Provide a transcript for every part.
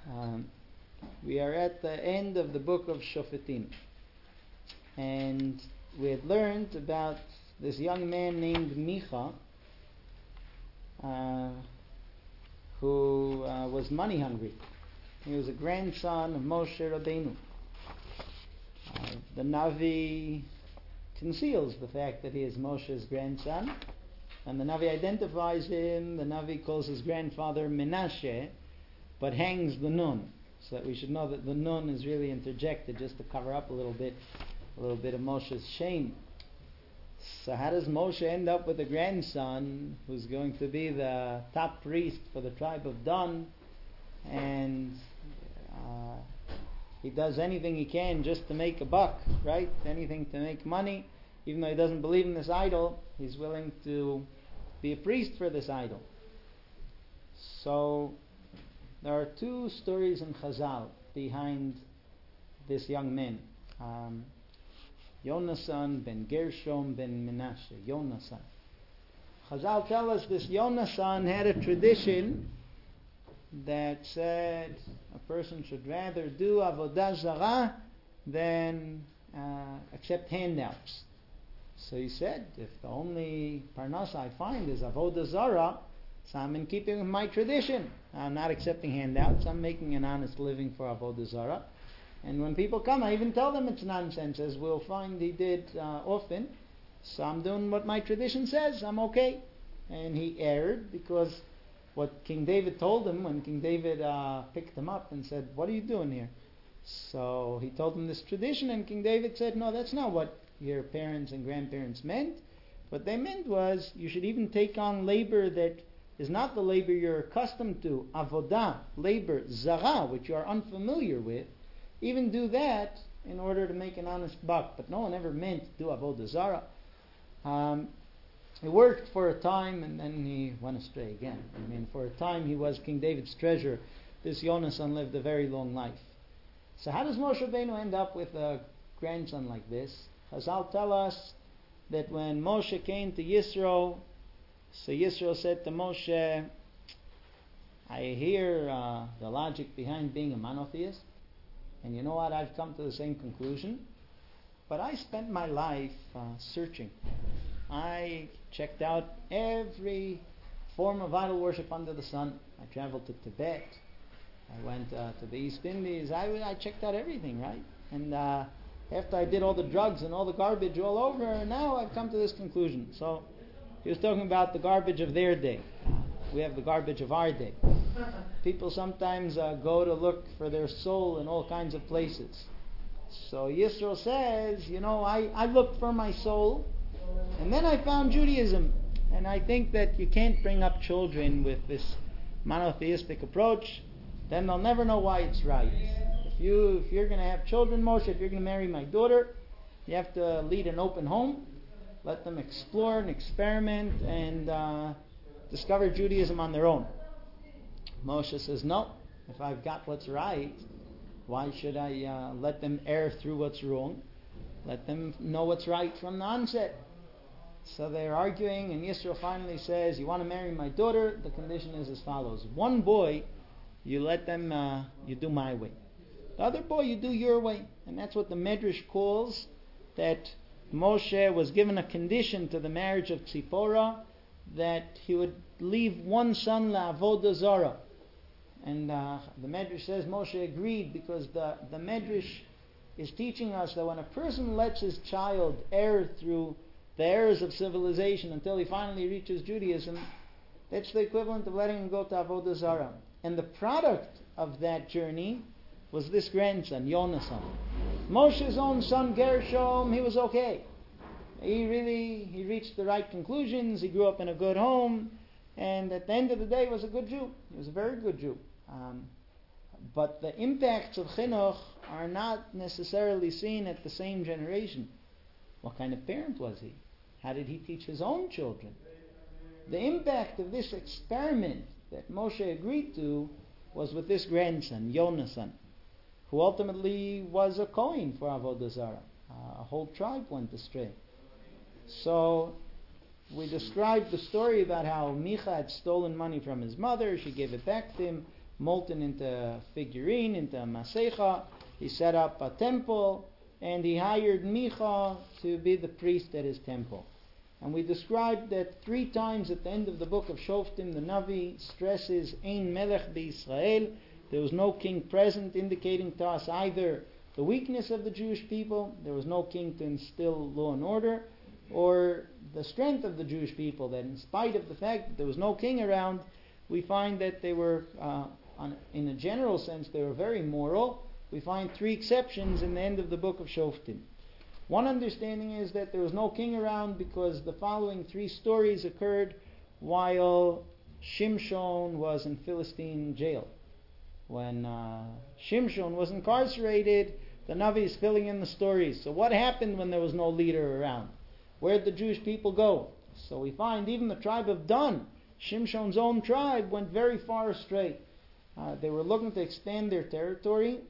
Um, we are at the end of the book of Shofetim, and we had learned about this young man named Micha, who was money hungry. He was a grandson of Moshe Rabbeinu. The Navi conceals the fact that he is Moshe's grandson, and the Navi identifies him. The Navi calls his grandfather Menashe, but hangs the nun, so that we should know that the nun is really interjected just to cover up a little bit of Moshe's shame. So how does Moshe end up with a grandson who's going to be the top priest for the tribe of Dan, and he does anything he can just to make a buck, right? Anything to make money. Even though he doesn't believe in this idol, he's willing to be a priest for this idol. So there are two stories in Chazal behind this young man. Yonasan ben Gershom ben Menashe. Yonasan. Chazal tell us this Yonasan had a tradition that said a person should rather do avodah zarah than accept handouts. So he said, if the only parnasa I find is avodah zarah, so I'm in keeping with my tradition. I'm not accepting handouts. I'm making an honest living for avodah zarah. And when people come, I even tell them it's nonsense, as we'll find he did often. So I'm doing what my tradition says. I'm okay. And he erred because what King David told him when King David picked him up and said, "What are you doing here?" So he told him this tradition, and King David said, "No, that's not what your parents and grandparents meant. What they meant was you should even take on labor that is not the labor you're accustomed to, avodah, labor, zara, which you are unfamiliar with. Even do that in order to make an honest buck." But no one ever meant to do avodah zara. It worked for a time, and then he went astray again. For a time he was King David's treasure. This Yonasan lived a very long life. So how does Moshe Rabbeinu end up with a grandson like this? Chazal tell us that when Moshe came to Yisro, so Yisro said to Moshe, "I hear the logic behind being a monotheist, and you know what? I've come to the same conclusion. But I spent my life searching. I checked out every form of idol worship under the sun. I traveled to Tibet. I went to the East Indies. I checked out everything, right? And after I did all the drugs and all the garbage all over, now I've come to this conclusion." So he was talking about the garbage of their day. We have the garbage of our day. People sometimes go to look for their soul in all kinds of places. So Yisro says, I looked for my soul, and then I found Judaism. And I think that you can't bring up children with this monotheistic approach. Then they'll never know why it's right. If you're going to have children, Moshe, if you're going to marry my daughter, you have to lead an open home. Let them explore and experiment and discover Judaism on their own. Moshe says, no, if I've got what's right, why should I let them err through what's wrong? Let them know what's right from the onset. So they're arguing, and Yisro finally says, "You want to marry my daughter? The condition is as follows. One boy, you let them, you do my way. The other boy, you do your way." And that's what the Medrash calls that Moshe was given a condition to the marriage of Tzipporah, that he would leave one son la'avodah zarah. And the Medrash says Moshe agreed, because the Medrash is teaching us that when a person lets his child err through the errors of civilization until he finally reaches Judaism, that's the equivalent of letting him go to avodah zarah. And the product of that journey was this grandson, Yonasan. Moshe's own son Gershom, he was okay. He reached the right conclusions. He grew up in a good home, and at the end of the day, he was a good Jew. He was a very good Jew. But the impacts of chinuch are not necessarily seen at the same generation. What kind of parent was he? How did he teach his own children? The impact of this experiment that Moshe agreed to was with this grandson, Yonasan, who ultimately was a Kohen for avodah zarah. A whole tribe went astray. So we described the story about how Micha had stolen money from his mother. She gave it back to him. molten into a figurine, into a masecha. He set up a temple, and he hired Micha to be the priest at his temple. And we described that 3 times at the end of the book of Shoftim, the Navi stresses Ein Melech BeYisrael. There was no king present, indicating to us either the weakness of the Jewish people, there was no king to instill law and order, or the strength of the Jewish people, that in spite of the fact that there was no king around, we find that they were, in a general sense, they were very moral. We find 3 exceptions in the end of the book of Shoftim. One understanding is that there was no king around because the following 3 stories occurred while Shimshon was in Philistine jail. When Shimshon was incarcerated, the Navi is filling in the stories. So what happened when there was no leader around? Where did the Jewish people go? So we find even the tribe of Dan, Shimshon's own tribe, went very far astray. They were looking to expand their territory,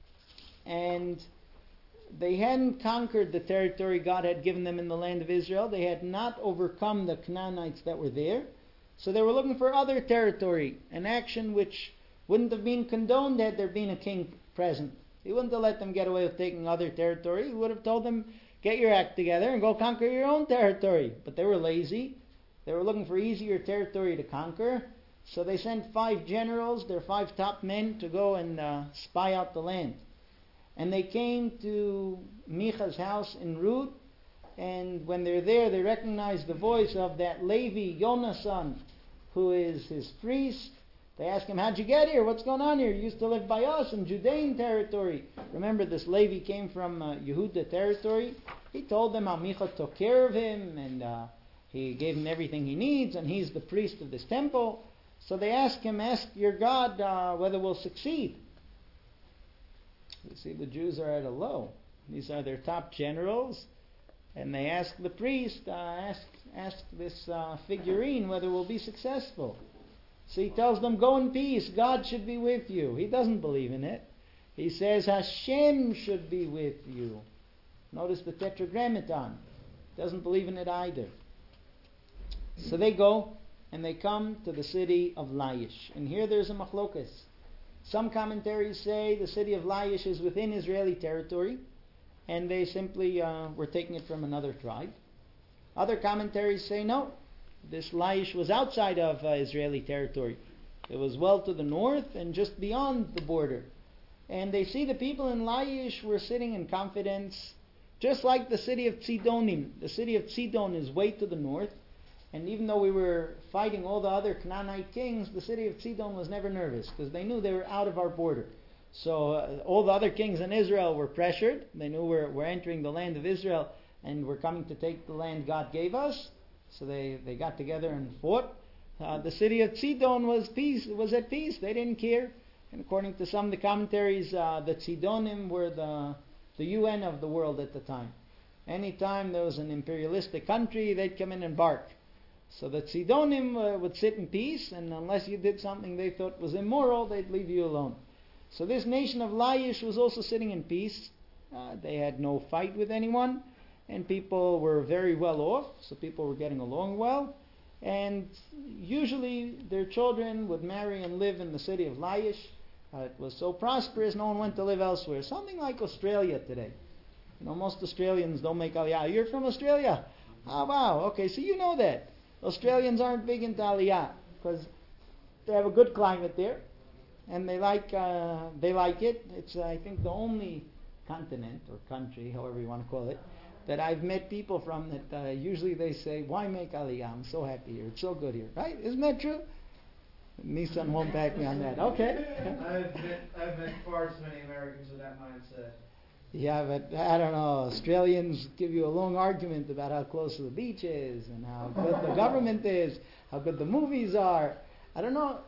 and they hadn't conquered the territory God had given them in the land of Israel. They had not overcome the Canaanites that were there. So they were looking for other territory, an action which wouldn't have been condoned had there been a king present. He wouldn't have let them get away with taking other territory. He would have told them, get your act together and go conquer your own territory. But they were lazy. They were looking for easier territory to conquer. So they sent 5 generals, their 5 top men, to go and spy out the land. And they came to Micha's house in Ruth, and when they're there, they recognize the voice of that Levi, Yonasan, who is his priest. They ask him, how'd you get here? What's going on here? You used to live by us in Judean territory. Remember, this Levi came from Yehuda territory. He told them how Micha took care of him, and he gave him everything he needs, and he's the priest of this temple. So they ask him, ask your God whether we'll succeed. You see, the Jews are at a low. These are their top generals, and they ask the priest, ask this figurine whether we'll be successful. So he tells them, go in peace, God should be with you. He doesn't believe in it. He says, Hashem should be with you. Notice the tetragrammaton. Doesn't believe in it either. So they go, and they come to the city of Laish. And here there's a machlokas. Some commentaries say the city of Laish is within Israeli territory, and they simply were taking it from another tribe. Other commentaries say no, this Laish was outside of Israeli territory. It was well to the north and just beyond the border. And they see the people in Laish were sitting in confidence, just like the city of Tzidonim. The city of Tzidon is way to the north. And even though we were fighting all the other Canaanite kings, the city of Tzidon was never nervous because they knew they were out of our border. So all the other kings in Israel were pressured. They knew we're entering the land of Israel and we're coming to take the land God gave us. So they got together and fought. The city of Tzidon was at peace. They didn't care. And according to some of the commentaries, the Tzidonim were the UN of the world at the time. Anytime there was an imperialistic country, they'd come in and bark. So the Tzidonim would sit in peace, and unless you did something they thought was immoral, they'd leave you alone. So this nation of Laish was also sitting in peace. They had no fight with anyone, and people were very well off, so people were getting along well. And usually their children would marry and live in the city of Laish. It was so prosperous, no one went to live elsewhere. Something like Australia today. Most Australians don't make Aliyah. You're from Australia? Oh, wow. Okay, so you know that. Australians aren't big into Aliyah because they have a good climate there, and they like it. It's, I think, the only continent or country, however you want to call it, that I've met people from that usually they say, why make Aliyah? I'm so happy here. It's so good here. Right? Isn't that true? Nissan won't back me on that. Okay. I've met far too many Americans with that mindset. Yeah, but I don't know. Australians give you a long argument about how close to the beach is and how good the government is, how good the movies are. I don't know.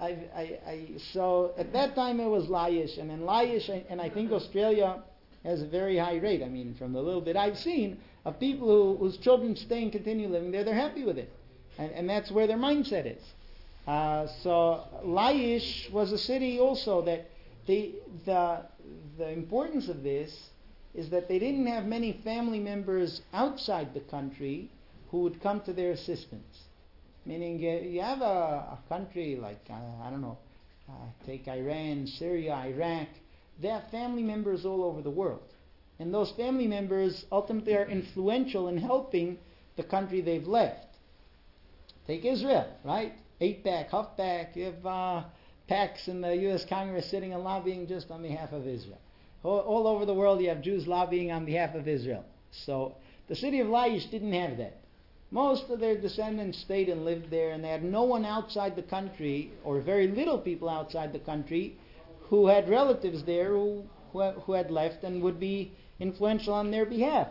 So at that time it was Laish, and in Laish, and I think Australia has a very high rate. I mean, from the little bit I've seen of people whose children stay and continue living there, they're happy with it, and that's where their mindset is. So Laish was a city also that the importance of this is that they didn't have many family members outside the country who would come to their assistance. Meaning, you have a country like, I don't know, take Iran, Syria, Iraq. They have family members all over the world. And those family members ultimately are influential in helping the country they've left. Take Israel, right? 8-pack, half-pack. You have PACs in the U.S. Congress sitting and lobbying just on behalf of Israel. All over the world you have Jews lobbying on behalf of Israel. So the city of Laish didn't have that. Most of their descendants stayed and lived there, and they had no one outside the country, or very little people outside the country, who had relatives there who had left and would be influential on their behalf.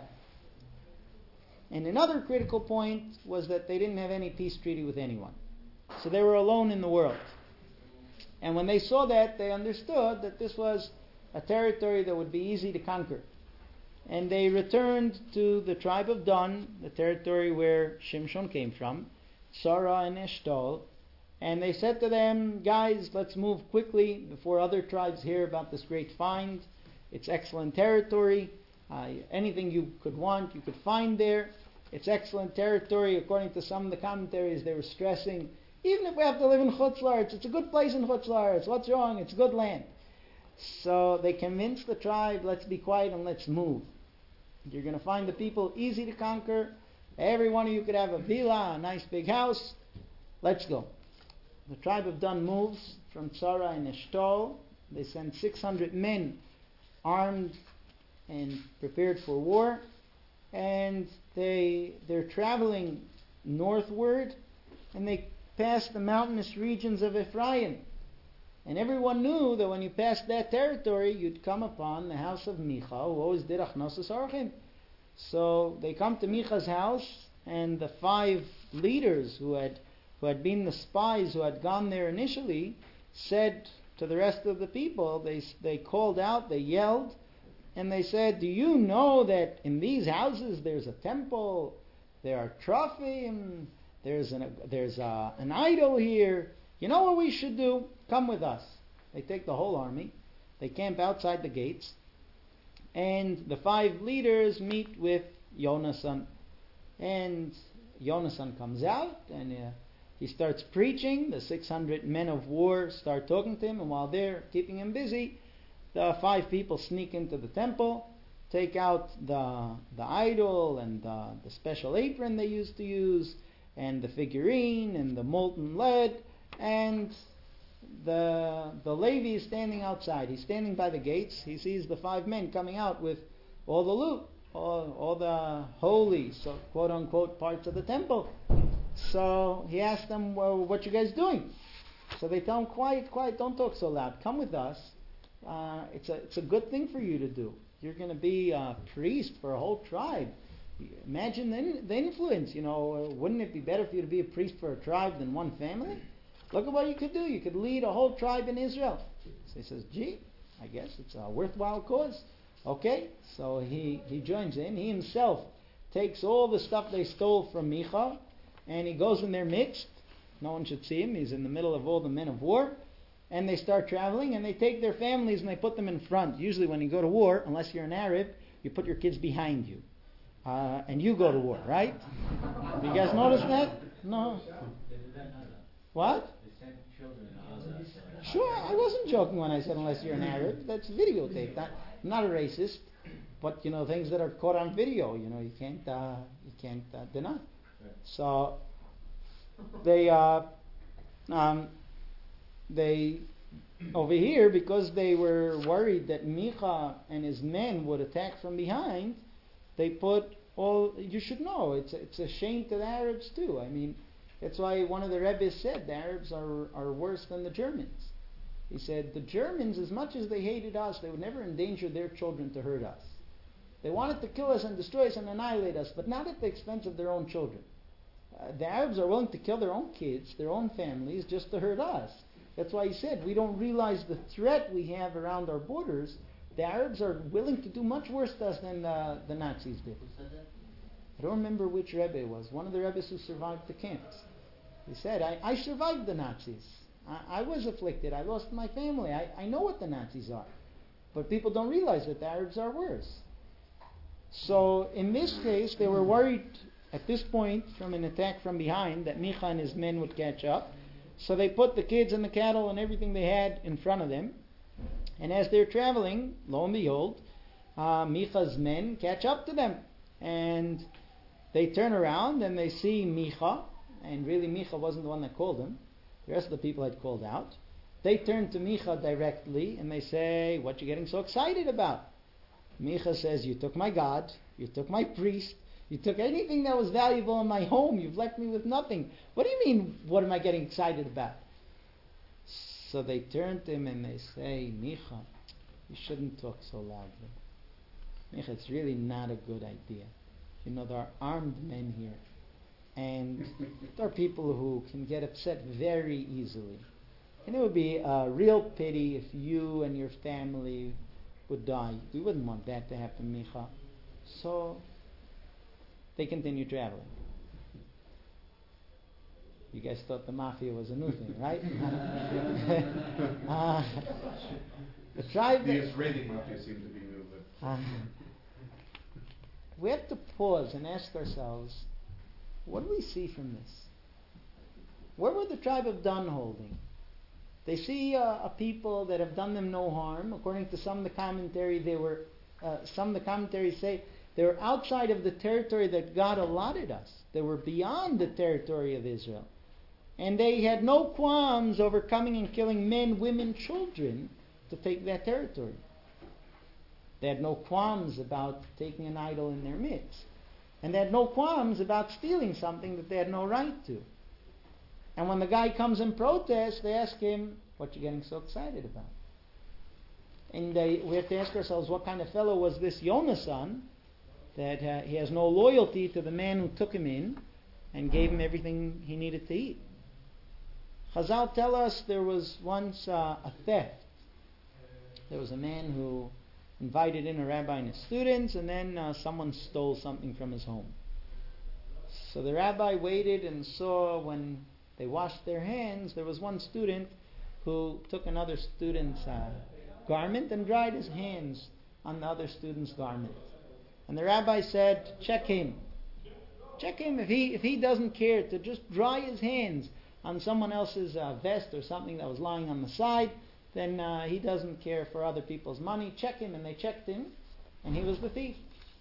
And another critical point was that they didn't have any peace treaty with anyone. So they were alone in the world. And when they saw that, they understood that this was a territory that would be easy to conquer. And they returned to the tribe of Dan, the territory where Shimshon came from, Sarah and Eshtal, and they said to them, guys, let's move quickly before other tribes hear about this great find. It's excellent territory. Anything you could want, you could find there. It's excellent territory. According to some of the commentaries, they were stressing, even if we have to live in Chutz La'aretz, it's a good place in Chutz La'aretz. What's wrong? It's good land. So they convinced the tribe, let's be quiet and let's move. You're going to find the people easy to conquer. Every one of you could have a villa, a nice big house. Let's go. The tribe of Dan moves from Tzara and Eshtal. They send 600 men armed and prepared for war. And they're traveling northward, and they pass the mountainous regions of Ephraim. And everyone knew that when you passed that territory, you'd come upon the house of Micha, who always did Achnosus Orchim. So they come to Micha's house, and the 5 leaders who had been the spies who had gone there initially said to the rest of the people, they called out, they yelled, and they said, do you know that in these houses there's a temple, there are trophim, there's an idol here. You know what we should do? Come with us. They take the whole army. They camp outside the gates. And the 5 leaders meet with Yonasan. And Yonasan comes out and he starts preaching. The 600 men of war start talking to him. And while they're keeping him busy, the 5 people sneak into the temple, take out the idol and the special apron they used to use, and the figurine and the molten lead. And the Levi is standing outside. He's standing by the gates. He sees the 5 men coming out with all the loot, all the holy, so quote unquote, parts of the temple. So he asks them, well, what you guys doing? So they tell him, quiet, don't talk so loud. Come with us. It's a good thing for you to do. You're going to be a priest for a whole tribe. Imagine the influence. Wouldn't it be better for you to be a priest for a tribe than one family? Look at what you could do. You could lead a whole tribe in Israel. So he says, gee, I guess it's a worthwhile cause. Okay, so he joins in. He himself takes all the stuff they stole from Micha, and he goes in their midst. No one should see him. He's in the middle of all the men of war. And they start traveling, and they take their families and they put them in front. Usually when you go to war, unless you're an Arab, you put your kids behind you. And you go to war, right? Have you guys noticed that? No? What? Sure, I wasn't joking when I said unless you're an Arab. That's videotaped. I'm not a racist, but things that are caught on video, you can't deny. So they over here, because they were worried that Micha and his men would attack from behind, they put all. You should know it's a shame to the Arabs too. I mean, that's why one of the Rebbes said the Arabs are worse than the Germans. He said the Germans, as much as they hated us, they would never endanger their children to hurt us. They wanted to kill us and destroy us and annihilate us, but not at the expense of their own children. The Arabs are willing to kill their own kids, their own families, just to hurt us. That's why he said we don't realize the threat we have around our borders. The Arabs are willing to do much worse to us than the Nazis did. I don't remember which Rebbe it was. One of the Rebbes who survived the camps. He said, I survived the Nazis. I was afflicted. I lost my family. I know what the Nazis are. But people don't realize that the Arabs are worse. So in this case, they were worried at this point from an attack from behind that Micha and his men would catch up. So they put the kids and the cattle and everything they had in front of them. And as they're traveling, lo and behold, Micha's men catch up to them. And they turn around and they see Micha. And really Micha wasn't the one that called him. The rest of the people had called out. They turn to Micha directly and they say, what are you getting so excited about? Micha says, you took my God, you took my priest, you took anything that was valuable in my home, you've left me with nothing. What do you mean, what am I getting excited about? So they turn to him and they say, Micha, you shouldn't talk so loudly. Micha, it's really not a good idea. You know, there are armed men here. And there are people who can get upset very easily. And it would be a real pity if you and your family would die. We wouldn't want that to happen, Micha. So they continue traveling. You guys thought the mafia was a new thing, right? The tribe. The Israeli mafia seemed to be new, but we have to pause and ask ourselves, what do we see from this? Where were the tribe of Dan holding? They see a people that have done them no harm. According to some of the commentary, some of the commentaries say they were outside of the territory that God allotted us. They were beyond the territory of Israel. And they had no qualms over coming and killing men, women, children to take that territory. They had no qualms about taking an idol in their midst. And they had no qualms about stealing something that they had no right to. And when the guy comes and protests, they ask him, what you getting so excited about? And we have to ask ourselves, what kind of fellow was this Yonasan that he has no loyalty to the man who took him in and gave him everything he needed to eat? Chazal tell us there was once a theft. There was a man who invited in a rabbi and his students, and then someone stole something from his home. So the rabbi waited and saw when they washed their hands, there was one student who took another student's garment and dried his hands on the other student's garment. And the rabbi said, check him. Check him. If he doesn't care to just dry his hands on someone else's vest or something that was lying on the side, then he doesn't care for other people's money. Check him. And they checked him, and he was the thief.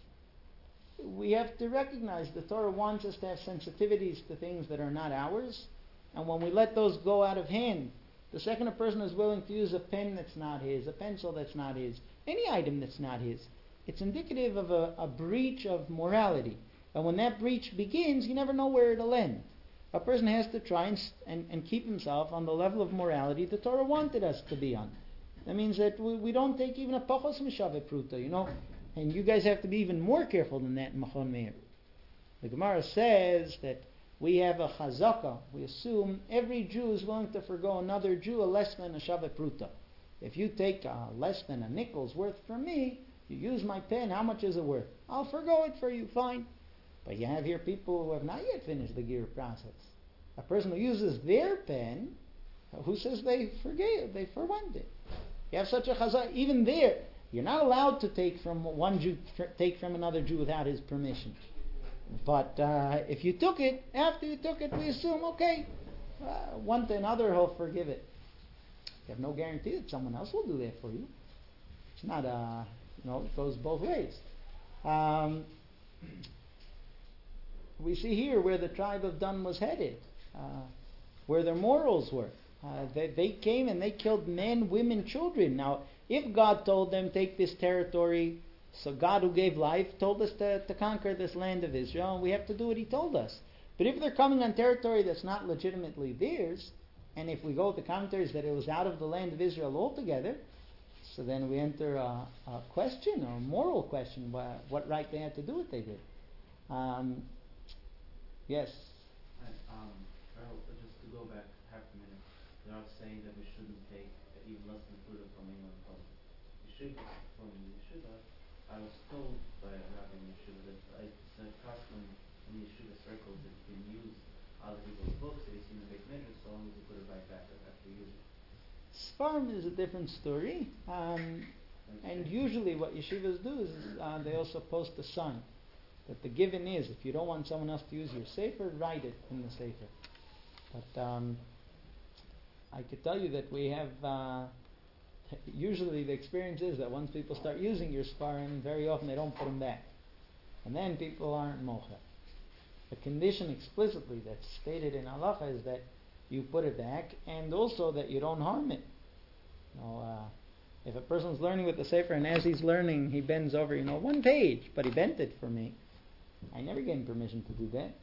We have to recognize the Torah wants us to have sensitivities to things that are not ours. And when we let those go out of hand, the second a person is willing to use a pen that's not his, a pencil that's not his, any item that's not his, it's indicative of a breach of morality. And when that breach begins, you never know where it'll end. A person has to try and keep himself on the level of morality the Torah wanted us to be on. That means that we don't take even a pachos mishave pruta, you know. And you guys have to be even more careful than that in Machon Meir. The Gemara says that we have a chazaka. We assume every Jew is willing to forgo another Jew a less than a shave pruta. If you take less than a nickel's worth from me, you use my pen, how much is it worth? I'll forgo it for you, fine. But you have here people who have not yet finished the gear process. A person who uses their pen, who says they forwent it. You have such a chazaka, even there, you're not allowed to take from one Jew, take from another Jew without his permission. But if you took it, after you took it, we assume, okay, one to another, he'll forgive it. You have no guarantee that someone else will do that for you. It's not, it goes both ways. We see here where the tribe of Dan was headed, where their morals were. They came and they killed men, women, children. Now, if God told them, take this territory, so God who gave life told us to conquer this land of Israel, and we have to do what He told us. But if they're coming on territory that's not legitimately theirs, and if we go with the commentaries that it was out of the land of Israel altogether, so then we enter a question, or a moral question, what right they had to do what they did. Yes? Just to go back half a minute, they're not saying that we shouldn't take even less than Buddha from anyone else. We should from Yeshiva. I was told by a rabbi in Yeshiva that it's a custom in Yeshiva circles that you can use other people's books that you see in the Beit Midrash so long as you put it right back after you use it. Sfarm is a different story. And usually what yeshivas do is they also post a sign that the given is, if you don't want someone else to use your sefer, write it in the sefer. But I could tell you that we have, usually the experience is that once people start using your Sfarim, very often they don't put them back. And then people aren't mocha. The condition explicitly that's stated in halacha is that you put it back, and also that you don't harm it. If a person's learning with the Sefer, and as he's learning, he bends over, one page, but he bent it for me, I never gave him permission to do that.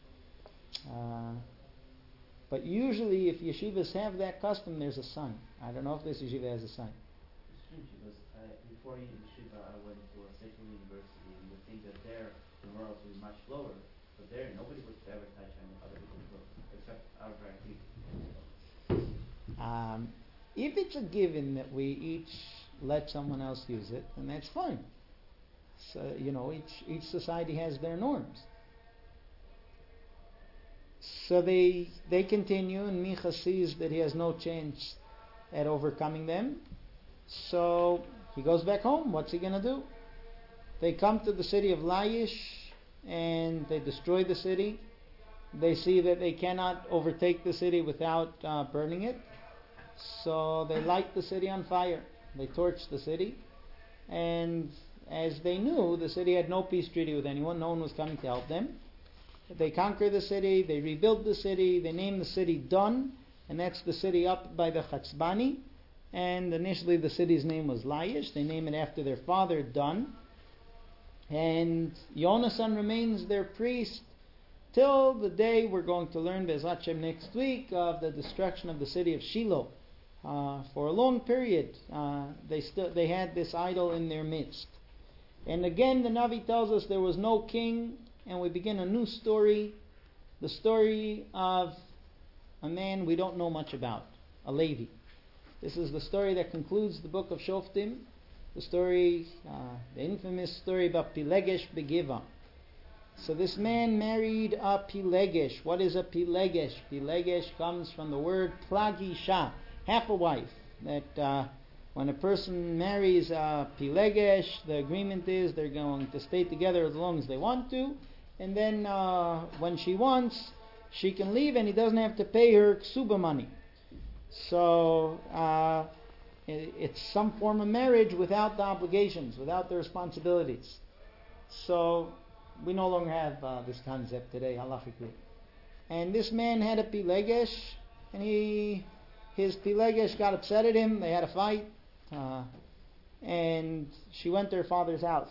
But usually, if yeshivas have that custom, there's a sign. I don't know if this yeshiva has a sign. Before yeshiva, I went to a secular university, and you think that there the morals will be much lower, but there nobody would ever touch any other people's books except our people. If it's a given that we each let someone else use it, then that's fine. So each society has their norms. So they continue, and Micha sees that he has no chance at overcoming them. So he goes back home. What's he going to do? They come to the city of Laish, and they destroy the city. They see that they cannot overtake the city without burning it. So they light the city on fire. They torch the city. And as they knew, the city had no peace treaty with anyone. No one was coming to help them. They conquer the city. They rebuild the city. They name the city Dun. And that's the city up by the Chatzbani. And initially the city's name was Laish. They name it after their father, Dun. And Yonasan remains their priest till the day we're going to learn Be'ezrat Hashem next week of the destruction of the city of Shiloh. For a long period, they had this idol in their midst. And again, the Navi tells us there was no king, and we begin a new story, the story of a man we don't know much about, a Levi. This is the story that concludes the book of Shoftim, the story, the infamous story about Pilegesh Begiva. So this man married a Pilegesh. What is a Pilegesh? Pilegesh comes from the word Plagisha, half a wife. That when a person marries a Pilegesh, the agreement is they're going to stay together as long as they want to, and then when she wants, she can leave, and he doesn't have to pay her ksuba money. So it's some form of marriage without the obligations, without the responsibilities. So we no longer have this concept today, halachically. And this man had a Pilegesh, and his Pilegesh got upset at him. They had a fight, and she went to her father's house.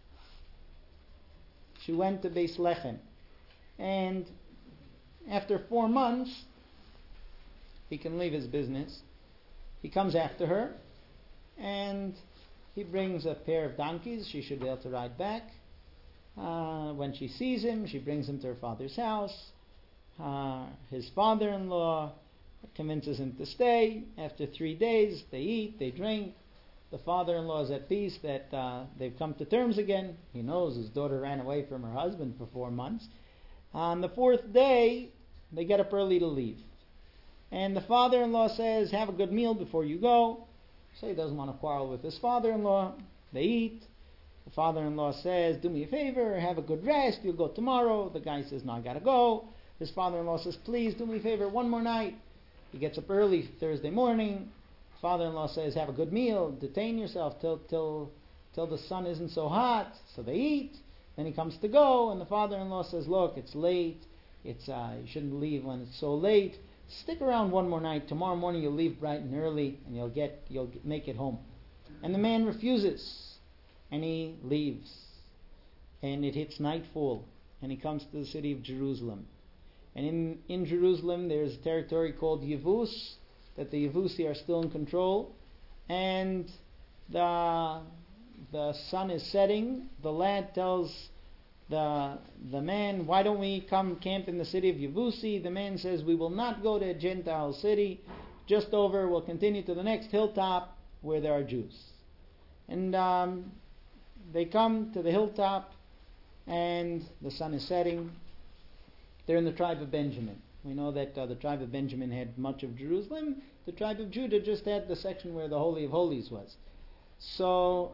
She went to Beis Lechem, and after 4 months, he can leave his business. He comes after her, and he brings a pair of donkeys. She should be able to ride back. When she sees him, she brings him to her father's house. His father-in-law convinces him to stay. After 3 days, they eat, they drink. The father-in-law is at peace that they've come to terms again. He knows his daughter ran away from her husband for 4 months. On the 4th day, they get up early to leave. And the father-in-law says, have a good meal before you go. So he doesn't want to quarrel with his father-in-law. They eat. The father-in-law says, do me a favor, have a good rest, you'll go tomorrow. The guy says, no, I gotta go. His father-in-law says, please do me a favor, one more night. He gets up early Thursday morning. Father-in-law says, have a good meal, detain yourself till the sun isn't so hot. So they eat. Then he comes to go, and the father-in-law says, look, it's late. You shouldn't leave when it's so late. Stick around one more night. Tomorrow morning you'll leave bright and early, and you'll make it home. And the man refuses, and he leaves. And it hits nightfall, and he comes to the city of Jerusalem. And in Jerusalem there's a territory called Yevus, that the Yevusi are still in control. And the sun is setting. The lad tells the man, why don't we come camp in the city of Yevusi? The man says, we will not go to a Gentile city. Just over, we'll continue to the next hilltop where there are Jews. And they come to the hilltop, and the sun is setting. They're in the tribe of Benjamin. We know that the tribe of Benjamin had much of Jerusalem. The tribe of Judah just had the section where the Holy of Holies was. So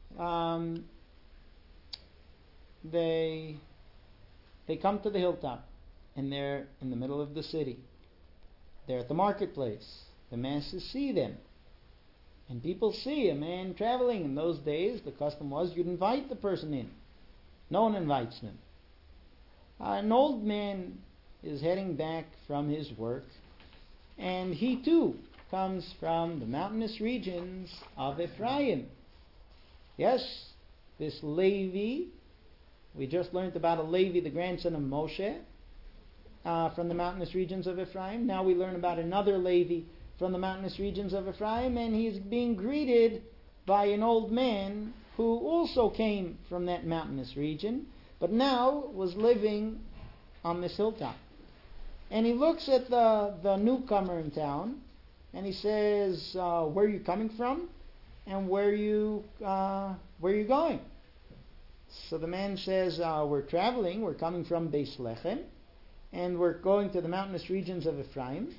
they come to the hilltop, and they're in the middle of the city. They're at the marketplace. the masses see them. And people see a man traveling. In those days, the custom was you'd invite the person in. No one invites them. An old man is heading back from his work, and he too comes from the mountainous regions of Ephraim. Yes, this Levi, we just learned about a Levi, the grandson of Moshe, from the mountainous regions of Ephraim. Now we learn about another Levi from the mountainous regions of Ephraim, and he's being greeted by an old man who also came from that mountainous region, but now was living on this hilltop. And he looks at the newcomer in town, and he says, where are you coming from? And where are you going? So the man says, we're traveling, we're coming from Beis Lechem, and we're going to the mountainous regions of Ephraim.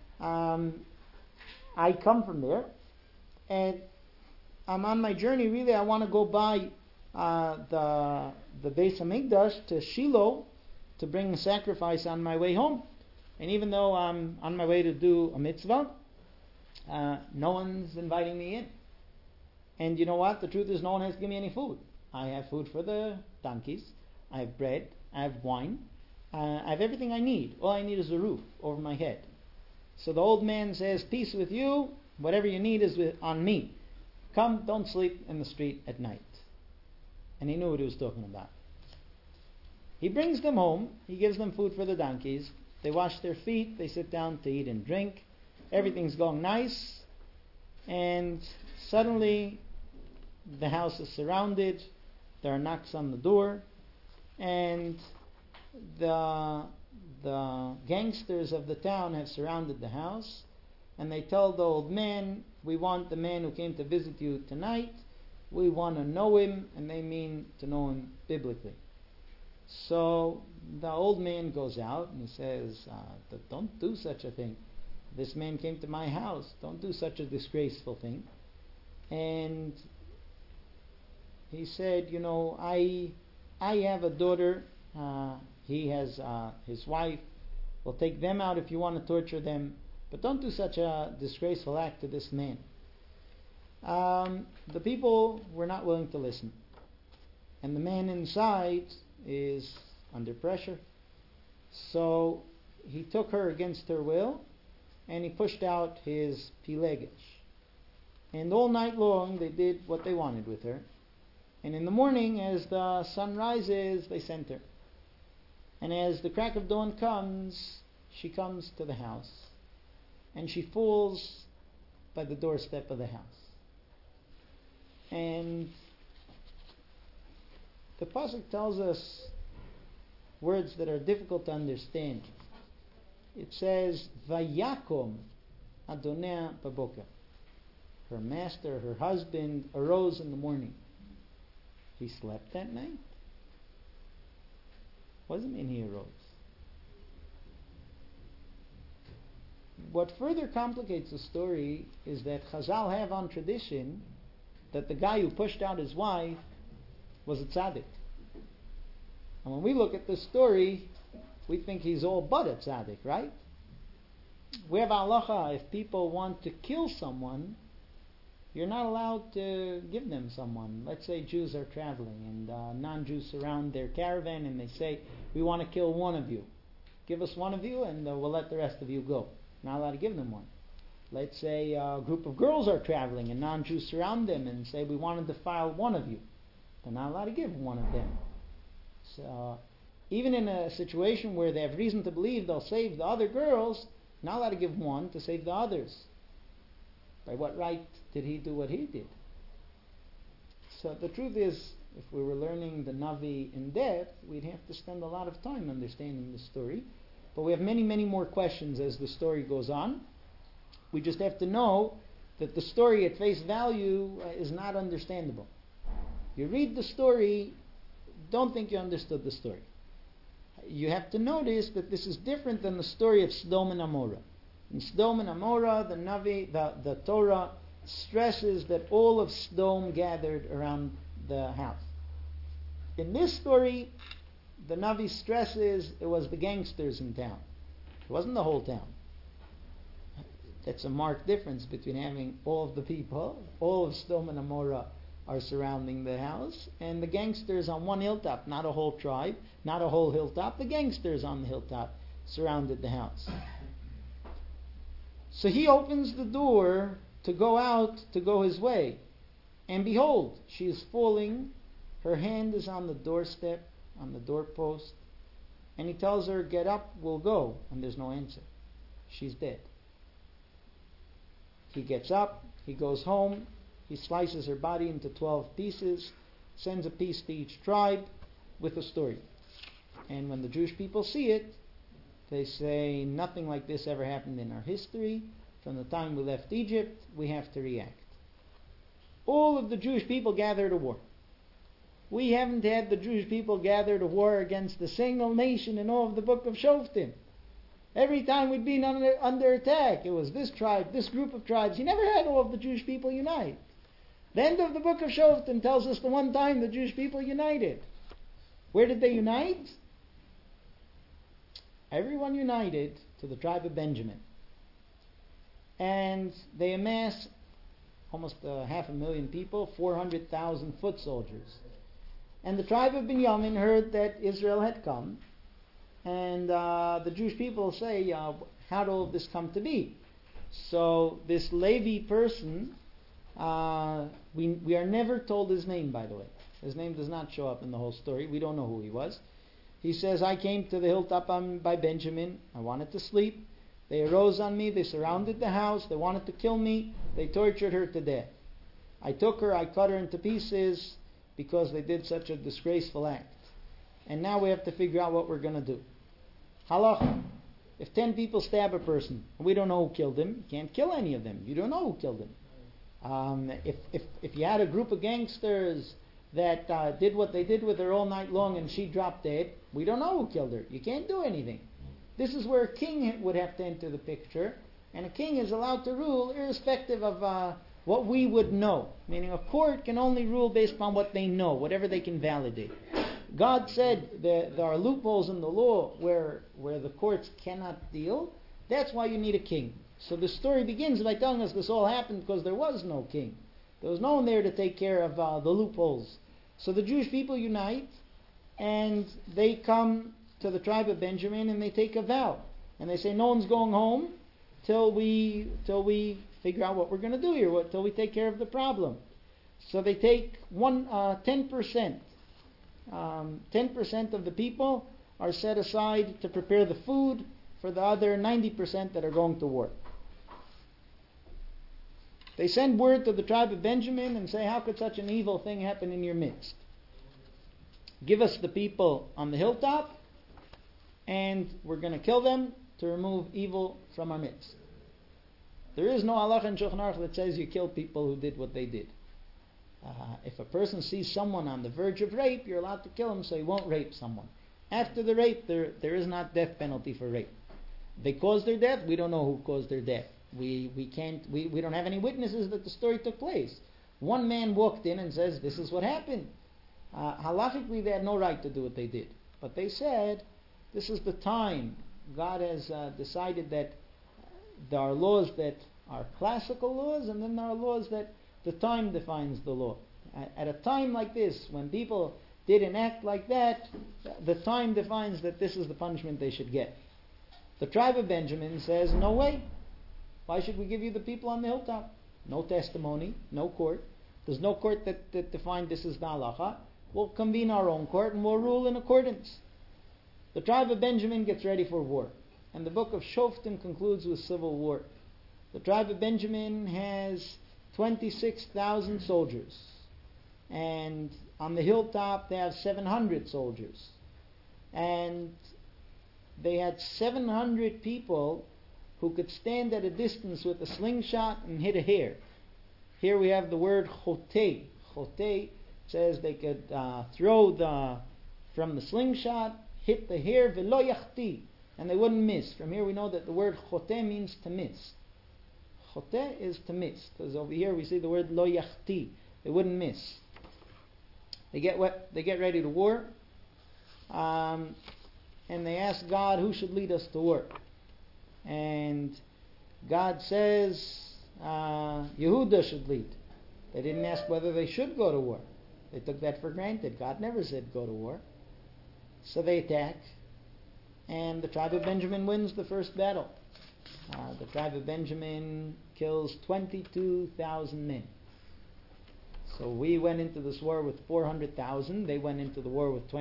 I come from there, and I'm on my journey. Really, I want to go by the Beis Hamikdash to Shiloh to bring a sacrifice on my way home. And even though I'm on my way to do a mitzvah, no one's inviting me in. And you know what? The truth is, no one has given me any food. I have food for the donkeys. I have bread. I have wine. I have everything I need. All I need is a roof over my head. So the old man says, peace with you. Whatever you need is on me. Come, don't sleep in the street at night. And he knew what he was talking about. He brings them home. He gives them food for the donkeys. They wash their feet. They sit down to eat and drink. Everything's going nice. And suddenly the house is surrounded. There are knocks on the door. And the gangsters of the town have surrounded the house. And they tell the old man, we want the man who came to visit you tonight. We want to know him. And they mean to know him biblically. So the old man goes out and he says, don't do such a thing. This man came to my house. Don't do such a disgraceful thing. And he said, I have a daughter. He has his wife. We'll take them out if you want to torture them. But don't do such a disgraceful act to this man. The people were not willing to listen. And the man inside is under pressure. So he took her against her will, and he pushed out his pilegesh. And all night long they did what they wanted with her. And in the morning, as the sun rises, they sent her. And as the crack of dawn comes, she comes to the house. And she falls by the doorstep of the house. And the pasuk tells us words that are difficult to understand. It says, Vayakom Adonai baboker. Her master, her husband, arose in the morning. He slept that night? What does it mean he arose? What further complicates the story is that Chazal have on tradition that the guy who pushed out his wife was a tzaddik. And when we look at this story, we think he's all but a tzaddik, right? We have halacha, if people want to kill someone, you're not allowed to give them someone. Let's say Jews are traveling and non-Jews surround their caravan and they say, we want to kill one of you. Give us one of you and we'll let the rest of you go. Not allowed to give them one. Let's say a group of girls are traveling and non-Jews surround them and say, we want to defile one of you. They're not allowed to give one of them. So even in a situation where they have reason to believe they'll save the other girls, not allowed to give one to save the others. By what right did he do what he did? So the truth is, if we were learning the Navi in depth, we'd have to spend a lot of time understanding the story. But we have many, many more questions as the story goes on. We just have to know that the story at face value is not understandable. You read the story, don't think you understood the story. You have to notice that this is different than the story of Sodom and Amorah. In Sodom and Amorah, the Navi, the Torah stresses that all of Sodom gathered around the house. In this story, the Navi stresses it was the gangsters in town. It wasn't the whole town. That's a marked difference between having all of the people, all of Sodom and Amorah are surrounding the house, and the gangsters on one hilltop, not a whole tribe, not a whole hilltop, the gangsters on the hilltop surrounded the house. So he opens the door to go out, to go his way. And behold, she is falling. Her hand is on the doorstep, on the doorpost. And he tells her, get up, we'll go. And there's no answer. She's dead. He gets up, he goes home, he slices her body into 12 pieces, sends a piece to each tribe with a story. And when the Jewish people see it, they say, nothing like this ever happened in our history. From the time we left Egypt, we have to react. All of the Jewish people gather to war. We haven't had the Jewish people gather to war against a single nation in all of the book of Shoftim. Every time we'd been under attack, it was this tribe, this group of tribes. You never had all of the Jewish people unite. The end of the book of Shoftim tells us the one time the Jewish people united. Where did they unite? Everyone united to the tribe of Benjamin. And they amass almost 500,000 people, 400,000 foot soldiers. And the tribe of Binyamin heard that Israel had come. And the Jewish people say, how did all this come to be? So this Levi person, we are never told his name, by the way. His name does not show up in the whole story. We don't know who he was. He says, I came to the hilltop by Benjamin. I wanted to sleep. They arose on me. They surrounded the house. They wanted to kill me. They tortured her to death. I took her. I cut her into pieces because they did such a disgraceful act. And now we have to figure out what we're going to do. Halacha. If 10 people stab a person, and we don't know who killed him, you can't kill any of them. You don't know who killed him. If you had a group of gangsters that did what they did with her all night long and she dropped dead, we don't know who killed her. You can't do anything. This is where a king would have to enter the picture, and a king is allowed to rule irrespective of what we would know. Meaning a court can only rule based upon what they know, whatever they can validate. God said there are loopholes in the law where the courts cannot deal. That's why you need a king. So the story begins by telling us this all happened because there was no king. There was no one there to take care of the loopholes. So the Jewish people unite, and they come to the tribe of Benjamin and they take a vow. And they say, no one's going home till we figure out what we're going to do here, till we take care of the problem. So they take 10%. 10% of the people are set aside to prepare the food for the other 90% that are going to war. They send word to the tribe of Benjamin and say, how could such an evil thing happen in your midst? Give us the people on the hilltop, and we're going to kill them to remove evil from our midst. There is no halacha in Shulchan Aruch that says you kill people who did what they did. If a person sees someone on the verge of rape, you're allowed to kill him so he won't rape someone. After the rape, there is not death penalty for rape. They caused their death, we don't know who caused their death. We don't have any witnesses that the story took place. One man walked in and says, this is what happened. Halachically, they had no right to do what they did. But they said, this is the time. God has decided that there are laws that are classical laws, and then there are laws that the time defines the law. At a time like this, when people did an act like that, the time defines that this is the punishment they should get. The tribe of Benjamin says, no way. Why should we give you the people on the hilltop? No testimony, no court. There's no court that defined this as the halacha. We'll convene our own court and we'll rule in accordance. The tribe of Benjamin gets ready for war. And the book of Shoftim concludes with civil war. The tribe of Benjamin has 26,000 soldiers. And on the hilltop they have 700 soldiers. And they had 700 people who could stand at a distance with a slingshot and hit a hare. Here we have the word chotei. Chotei says they could throw from the slingshot, hit the hare, velo yachti, and they wouldn't miss. From here we know that the word chotei means to miss. Chotei is to miss, because over here we see the word lo yachti. They wouldn't miss. They get ready to war, and they ask God who should lead us to war. And God says Yehuda should lead. They didn't ask whether they should go to war. They took that for granted. God never said go to war. So they attack, and the tribe of Benjamin wins the first battle. The tribe of Benjamin kills 22,000 men. So we went into this war with 400,000. They went into the war with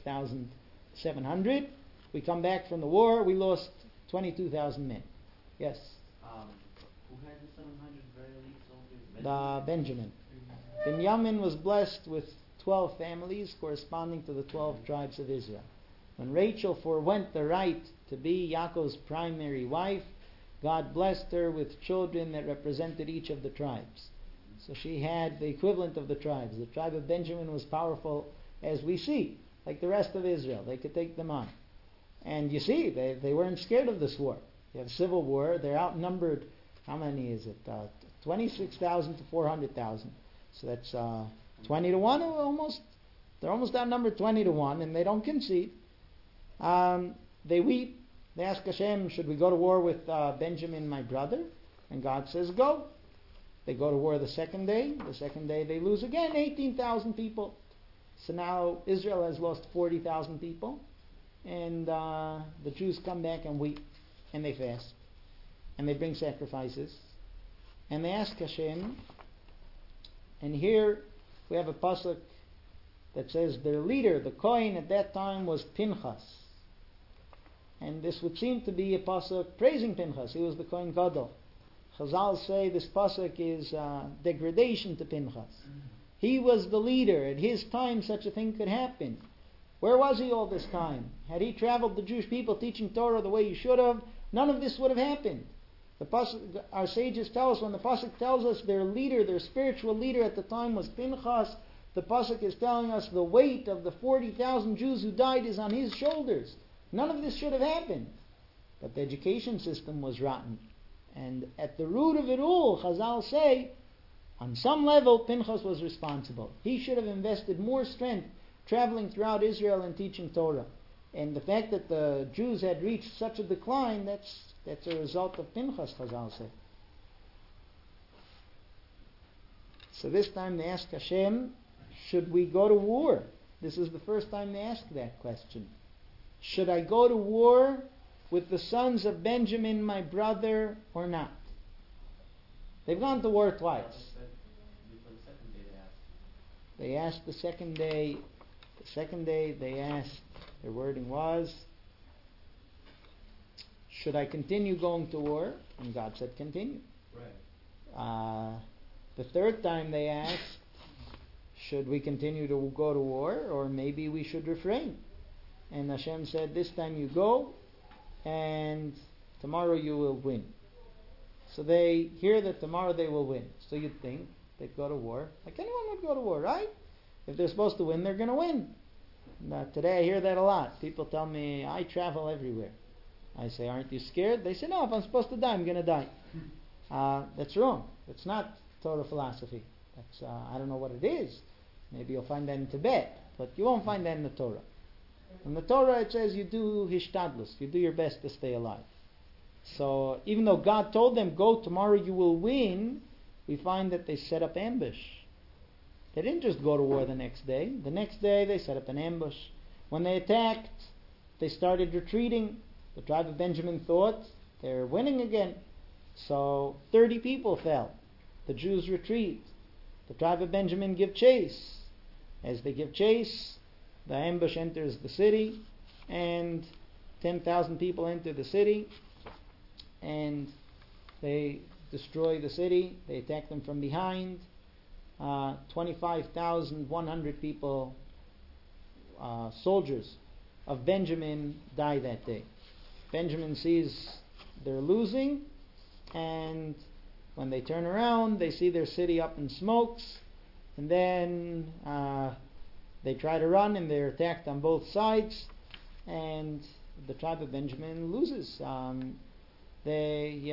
26,700. We come back from the war, we lost 22,000 men. Yes? Who had the 700 very elite soldiers? The Benjamin. Binyamin was blessed with 12 families corresponding to the 12 tribes of Israel. When Rachel forewent the right to be Yaakov's primary wife, God blessed her with children that represented each of the tribes. So she had the equivalent of the tribes. The tribe of Benjamin was powerful, as we see, like the rest of Israel. They could take them on. And you see, they weren't scared of this war. You have civil war. They're outnumbered. How many is it? 26,000 to 400,000. So that's 20 to 1 almost. They're almost outnumbered 20 to 1, and they don't concede. They weep. They ask Hashem, should we go to war with Benjamin, my brother? And God says, go. They go to war the second day. The second day they lose again 18,000 people. So now Israel has lost 40,000 people. And the Jews come back and weep. And they fast. And they bring sacrifices. And they ask Hashem. And here we have a pasuk that says their leader, the Kohen at that time, was Pinchas. And this would seem to be a pasuk praising Pinchas. He was the Kohen Gadol. Chazal say this pasuk is degradation to Pinchas. He was the leader. At his time, such a thing could happen. Where was he all this time? Had he traveled the Jewish people teaching Torah the way he should have, none of this would have happened. The pasuk, our sages tell us, when the pasuk tells us their leader, their spiritual leader at the time was Pinchas, the pasuk is telling us the weight of the 40,000 Jews who died is on his shoulders. None of this should have happened. But the education system was rotten. And at the root of it all, Chazal say, on some level, Pinchas was responsible. He should have invested more strength traveling throughout Israel and teaching Torah. And the fact that the Jews had reached such a decline, that's a result of Pinchas, Chazal say. So this time they ask Hashem, should we go to war? This is the first time they ask that question. Should I go to war with the sons of Benjamin, my brother, or not? They've gone to war twice. They asked the second day. The second day they asked, their wording was, should I continue going to war? And God said, continue. Right. The third time they asked, should we continue to go to war, or maybe we should refrain? And Hashem said, this time you go, and tomorrow you will win. So they hear that tomorrow they will win. So you'd think they'd go to war. Like anyone would go to war, right? If they're supposed to win, they're going to win. Now, today I hear that a lot. People tell me, I travel everywhere. I say, aren't you scared? They say, no, if I'm supposed to die, I'm going to die. That's wrong. That's not Torah philosophy. That's I don't know what it is. Maybe you'll find that in Tibet, but you won't find that in the Torah. In the Torah it says you do hishtadlus, you do your best to stay alive. So even though God told them, go tomorrow you will win, we find that they set up ambush. They didn't just go to war the next day. The next day they set up an ambush. When they attacked, they started retreating. The tribe of Benjamin thought they're winning again. So 30 people fell. The Jews retreat. The tribe of Benjamin give chase. As they give chase, the ambush enters the city, and 10,000 people enter the city, and they destroy the city. They attack them from behind. 25,100 people, soldiers of Benjamin, die that day. Benjamin sees they're losing, and when they turn around, they see their city up in smokes, and then they try to run, and they're attacked on both sides, and the tribe of Benjamin loses. They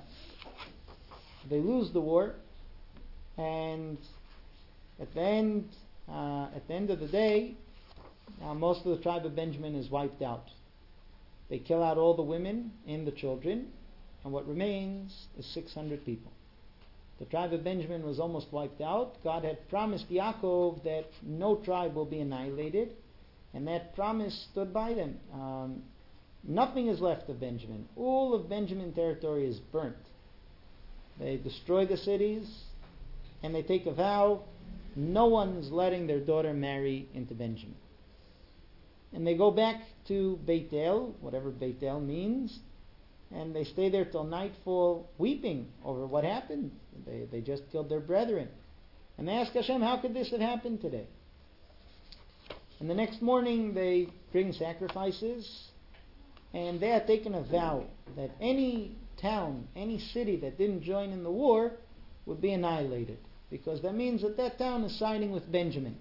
lose the war, and at the end of the day, most of the tribe of Benjamin is wiped out. They kill out all the women and the children, and what remains is 600 people. The tribe of Benjamin was almost wiped out. God had promised Yaakov that no tribe will be annihilated, and that promise stood by them. Nothing is left of Benjamin. All of Benjamin territory is burnt. They destroy the cities, and they take a vow, no one is letting their daughter marry into Benjamin. And they go back to Beit El, whatever Beit El means, and they stay there till nightfall weeping over what happened. They just killed their brethren. And they ask Hashem, how could this have happened today? And the next morning they bring sacrifices, and they had taken a vow that any town, any city that didn't join in the war would be annihilated, because that means that that town is siding with Benjamin.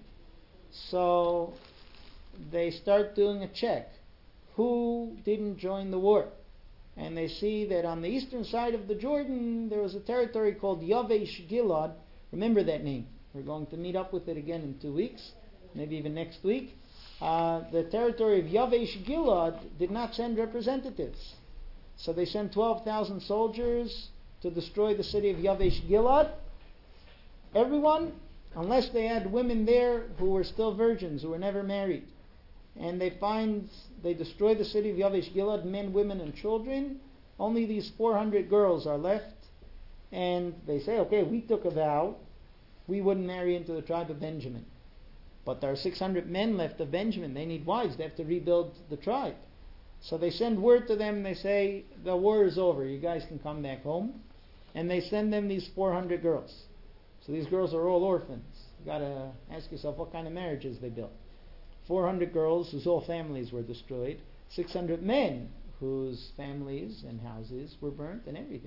So they start doing a check. Who didn't join the war? And they see that on the eastern side of the Jordan there was a territory called Yavesh Gilad. Remember that name. We're going to meet up with it again in 2 weeks, maybe even next week. The territory of Yavesh Gilad did not send representatives. So they sent 12,000 soldiers to destroy the city of Yavesh Gilad. Everyone, unless they had women there who were still virgins, who were never married. And they destroy the city of Yavesh Gilad, men, women, and children. Only these 400 girls are left. And they say, okay, we took a vow, we wouldn't marry into the tribe of Benjamin. But there are 600 men left of Benjamin. They need wives. They have to rebuild the tribe. So they send word to them. They say, the war is over. You guys can come back home. And they send them these 400 girls. So these girls are all orphans. You've got to ask yourself what kind of marriages they built. 400 girls whose whole families were destroyed. 600 men whose families and houses were burnt and everything.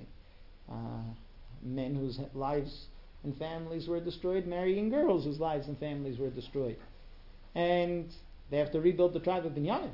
Men whose lives and families were destroyed, marrying girls whose lives and families were destroyed. And they have to rebuild the tribe of Binyamin.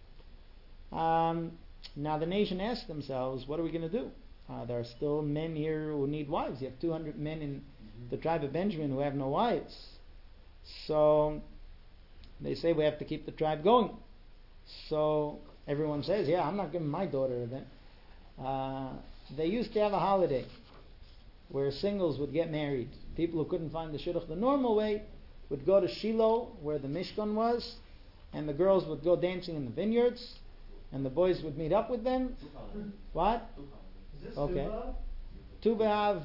Now the nation asks themselves, what are we going to do? There are still men here who need wives. You have 200 men in the tribe of Benjamin who have no wives. So they say we have to keep the tribe going. So everyone says, yeah, I'm not giving my daughter then. They used to have a holiday where singles would get married. People who couldn't find the shidduch the normal way would go to Shiloh, where the Mishkan was, and the girls would go dancing in the vineyards, and the boys would meet up with them. What? Is this Okay. Tu Tu B'Av.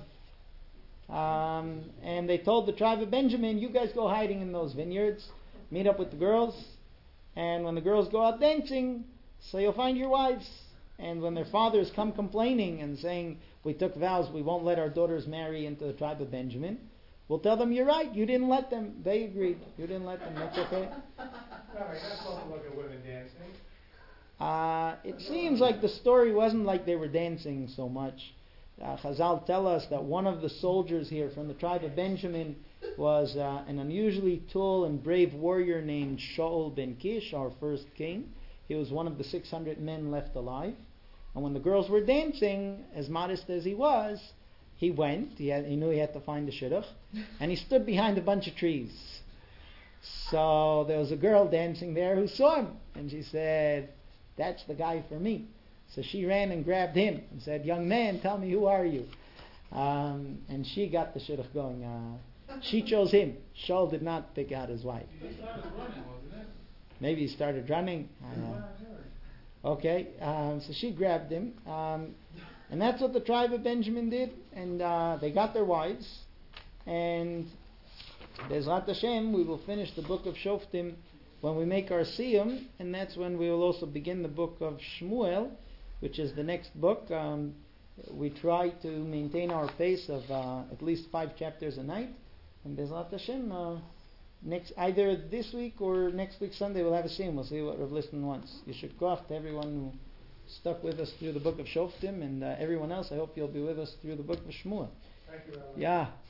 And they told the tribe of Benjamin, you guys go hiding in those vineyards, meet up with the girls, and when the girls go out dancing, so you'll find your wives. And when their fathers come complaining and saying, we took vows, we won't let our daughters marry into the tribe of Benjamin, we'll tell them, you're right, you didn't let them. They agreed. You didn't let them. That's okay. Alright, that's not look at women dancing. It seems like the story wasn't like they were dancing so much. Chazal tell us that one of the soldiers here from the tribe of Benjamin was an unusually tall and brave warrior named Shaul ben Kish, our first king. He was one of the 600 men left alive. And when the girls were dancing, as modest as he was, he went. He knew he had to find the shidduch. And he stood behind a bunch of trees. So there was a girl dancing there who saw him. And she said, that's the guy for me. So she ran and grabbed him and said, young man, tell me, who are you? And she got the shidduch going. She chose him. Shaul did not pick out his wife. He started running, wasn't it? Maybe he started running. Okay, so she grabbed him. And that's what the tribe of Benjamin did. And they got their wives. And Bezrat Hashem, we will finish the book of Shoftim when we make our Siyum. And that's when we will also begin the book of Shmuel, which is the next book. We try to maintain our pace of at least 5 chapters a night. And Bezrat Hashem, either this week or next week Sunday we'll have a Siyum. We'll see what Rav Listen wants. Yeshua Koach to everyone who stuck with us through the book of Shoftim, and everyone else, I hope you'll be with us through the book of Shmuel. Thank you, Rabbi. Yeah.